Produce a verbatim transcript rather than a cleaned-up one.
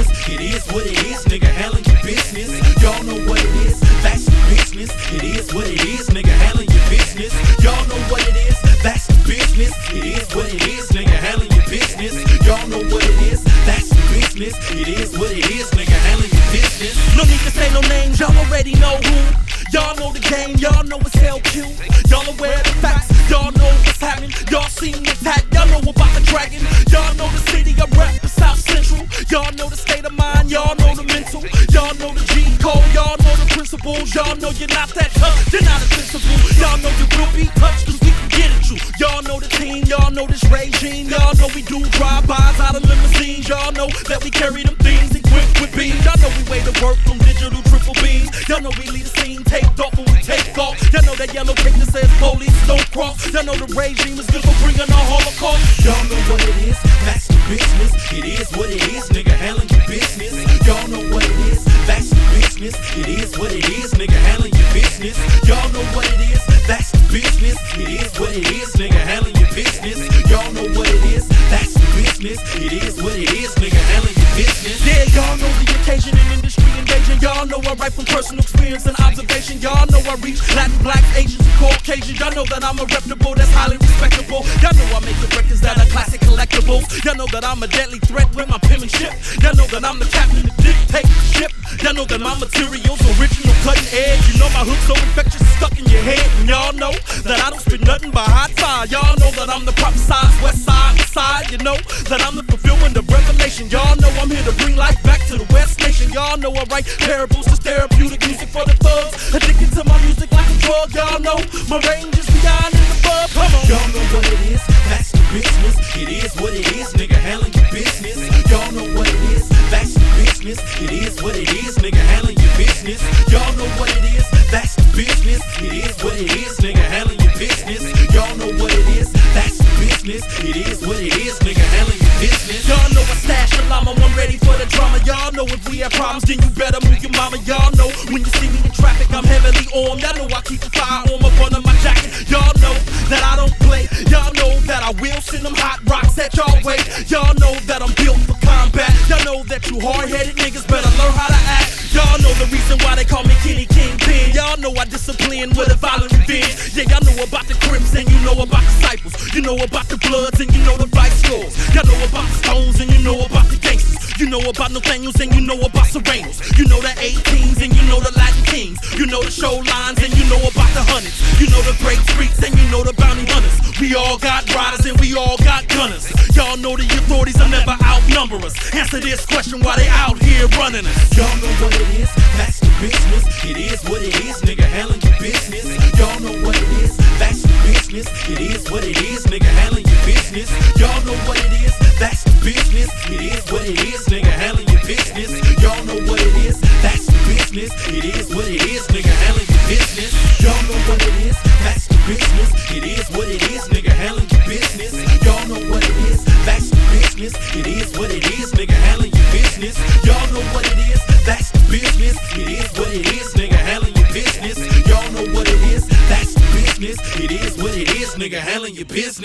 It is what it is, nigga, handle your business. Y'all know what it is, that's the business. It is what it is, nigga, handle your business. Y'all know what it is, that's the business. It is what it is, nigga, handle your business. Y'all know what it is, that's the business. It is what it is, nigga, handle your business. No need to say no names, y'all already know who. Y'all know the game, y'all know it's L Q. Y'all aware of the facts, y'all know what's happening. Y'all seen the tag, y'all know about the dragon. Y'all know the city I rap, the South Central. Y'all know the state of mind, y'all know the mental. Y'all know the G code, y'all know the principles. Y'all know you're not that tough, you're not invincible. Y'all know you will be touched, cause we can get at you. Y'all know the team, y'all know this regime. Y'all know we do drive-bys out of limousines. Y'all know that we carry them things equipped with beams. Y'all know we weigh the work from digital triple beams. Y'all know we lead the scene, taped off when we take off. Y'all know that yellow tape that says police don't cross. Y'all know the regime is good for bringing a holocaust. Y'all know what it is, that's the business. It is what it is, nigga, handle your business. Y'all know what it is, that's the business. It is what it is, nigga, handle your business. Y'all know what it is, that's the business. It is what it is, nigga, handle your business. Y'all know what it is, that's the business. It is what it is, nigga, handle your business. Yeah, y'all know the occasion and industry engaging. Y'all know I write from personal experience and observation. Y'all know I reach Latin, Black, Asians, and Caucasians. Y'all know that I'm a reputable that's highly respectable. Y'all know I make the records that are classic collectibles. Y'all know that I'm a deadly threat with my penmanship. Y'all know that I'm the captain that dictate the ship. Y'all know that my material's original, cutting edge. You know my hook's so infectious, it's stuck in your head. And y'all know that I don't spit nothing but hot fire. Y'all know that I'm the proper size, west side, side. You know that I'm the fulfillment of revelation. Y'all know I'm here to bring life back to the West Nation. Y'all know I write parables, just therapeutic music for the thugs. Addicted to my music like a drug. Y'all know my range is beyond and above. Come on. Y'all know what it is, that's the business. It is what it is, nigga, handle your business. Y'all know what it is, that's the business. It is what it is, nigga, handle your business. Y'all know what it is, that's the business. It is what it is, nigga, handle your business. Y'all know what it is, that's the business. It is what it is, nigga, handle your business. Y'all know I stash a llama, I'm ready for the drama. Y'all know if we have problems, then you better move your mama. Y'all know when you see me in traffic, I'm heavily armed. Y'all know I keep a firearm up under my jacket. Y'all know that I don't play. Y'all know that I will send them hot rocks at y'all way. Y'all know that I'm built for combat. Y'all know that you hard-headed niggas better learn how to act. Y'all know the reason why they call me Kenny Kingpin. Y'all know I discipline with a violent revenge. Yeah, y'all know about the Crips and you know about disciples. You know about the Bloods and you know the Vice Lords. Y'all know about the Stones and you know about the gangsters. You know about Nathaniels and you know about Serenos. You know the eighteens and you know the Latin Kings. You know the show lines and you know about the hundreds. You know the great streets and you know the bounty hunters. We all got riders and we all got gunners. Y'all know the authorities will never outnumber us. Answer this question, why they out here running us? Y'all know what it is, that's the business. It is what it is, nigga, handle your business. Y'all know what it is, that's the business. It is what it is, nigga, handle your business. Y'all know what it is, that's the business. It is what it is, nigga, handle your business. Y'all know what it is, that's the business. It is what it is, nigga, handle your business. Y'all know what it is, that's the business. It is what it is, nigga, handle your business. Y'all know what it is, that's the business. It is what it is, nigga, handle your business. Y'all know what it is, that's the business. It is what it is, nigga, handle your business. Y'all know what it is, that's the business. It is what it is, nigga, handle your business.